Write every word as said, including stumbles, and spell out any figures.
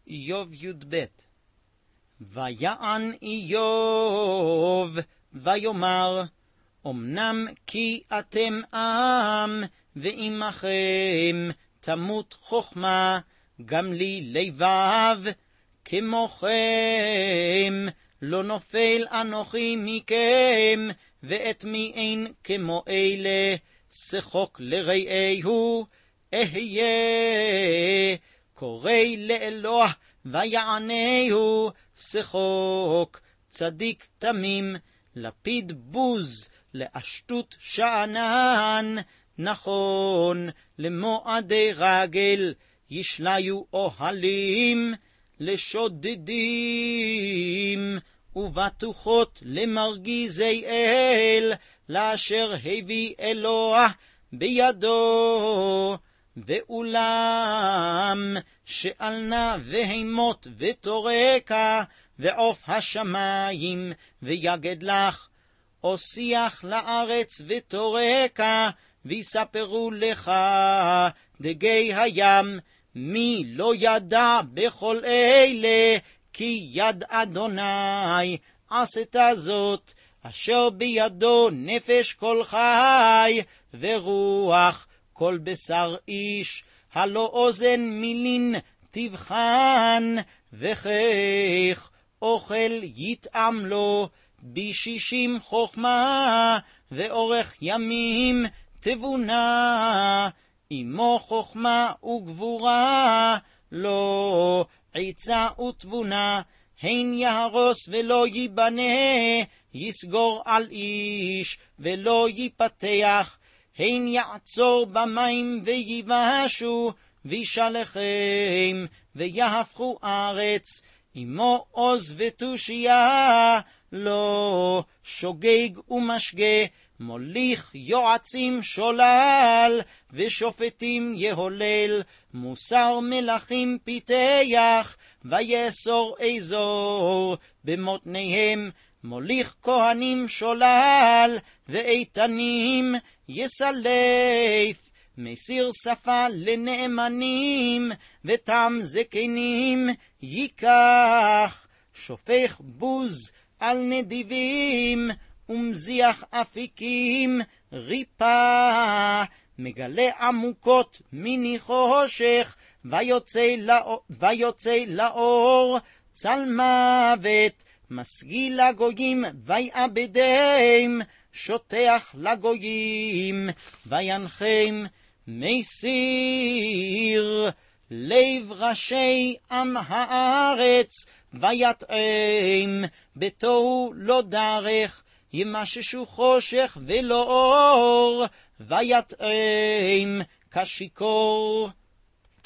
איוב י"ב. ויען איוב ויאמר, אמנם כי אתם עם, ועמכם תמות חכמה, גם לי לבב כמוכם, לא נופל אנוכי מכם, ואת מי אין כמו אלה, שחוק לרעהו אהיה, קורא לאלוה ויענהו, שחוק צדיק תמים, לפיד בוז לאשטות שאנן, נכון למועדי רגל, ישליו אוהלים לשודדים, ובטוחות למרגיזי אל, לאשר הביא אלוה בידו. ואולם שאלנה והימות ותורקה, ועוף השמיים ויגד לך, אושיח לארץ ותורקה, ויספרו לך דגי הים, מי לא ידע בכל אלה, כי יד אדוני עשתה זאת, אשר בידו נפש כל חי, ורוח כל בשר איש, הלא אוזן מילין תבחן, וכך אוכל יטעם לו, בשישים חוכמה, ואורך ימים תבונה, עמו חוכמה וגבורה, לא עצה ותבונה, הן יהרוס ולא ייבנה, יסגור על איש ולא ייפתח, הן יעצור במים ויבשו, וישלחם ויהפכו ארץ, עמו עוז ותושייה, לא שוגג ומשגה, מוליך יועצים שולל, ושופטים יהולל, מוסר מלכים פיתח, ויאסור אזור במותניהם, מוליך כהנים שולל, ואיתנים יסלף, מסיר שפה לנאמנים, ותם זקנים ייקח, שופך בוז על נדיבים, ומזיח אפיקים ריפה, מגלה עמוקות מיני חושך, ויוצא לאור, ויוצא לאור צל מוות, מסגיל לגויים ויעבדם, שוטח לגויים וינחם, מסיר לב ראשי עם הארץ, ויתאם בתוהו לא דרך, ימששו חושך ולא אור, ויתאם כשיקור.